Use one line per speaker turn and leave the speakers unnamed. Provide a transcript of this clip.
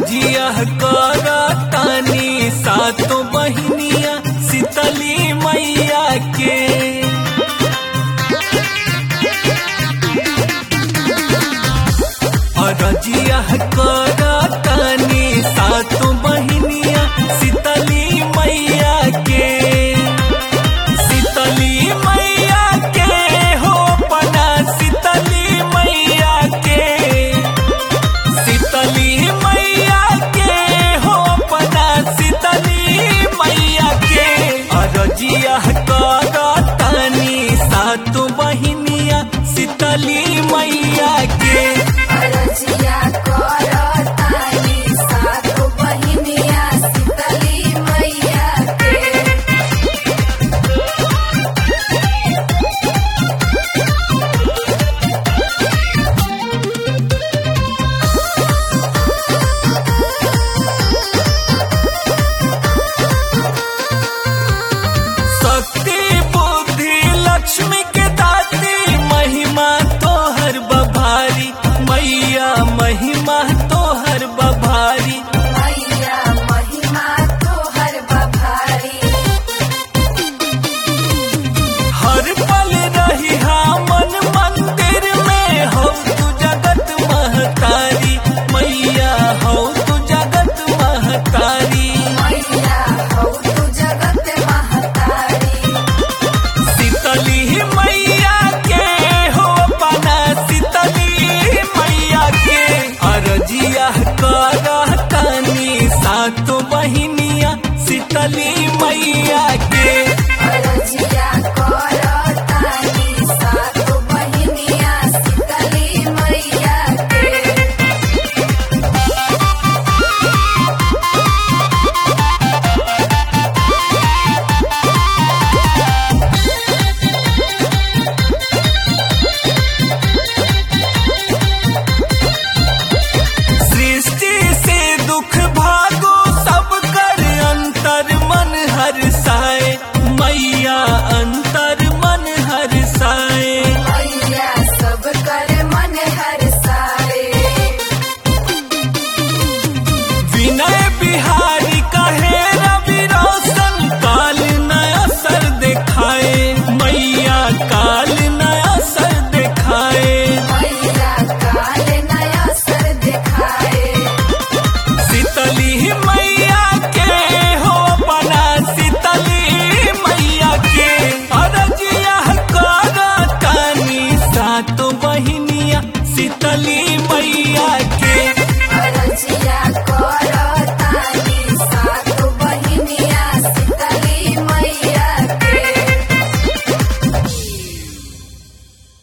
अरजिया करतानी सातों बहिनिया शीतली मैया के। अरजिया करतानी सातों बहिनिया शीतली मैया के। शीतली मैया के हो पना शीतली मैया के। शीतली मैया के हो पना शीतली मैया के। अरजिया करतानी सातों बहिनिया शीतली मैया के।
अरजिया करतानी सातों बहिनिया शीतली मैया के।
शक्ति बुद्धि लक्ष्मी के दाती महिमा तोहर बभारी मैया महिमा तोहर बभारी।
मैया महिमा तोहर बभारी।
हर पल रही मन मंदिर में हो तू जगत महतारी मैया हो तू जगत महतारी।
मैया हो तू जगत महतारी।
शीतली मैया के हो पना शीतली मैया के। अरजिया करतानी सातों बहिनिया शीतली मैया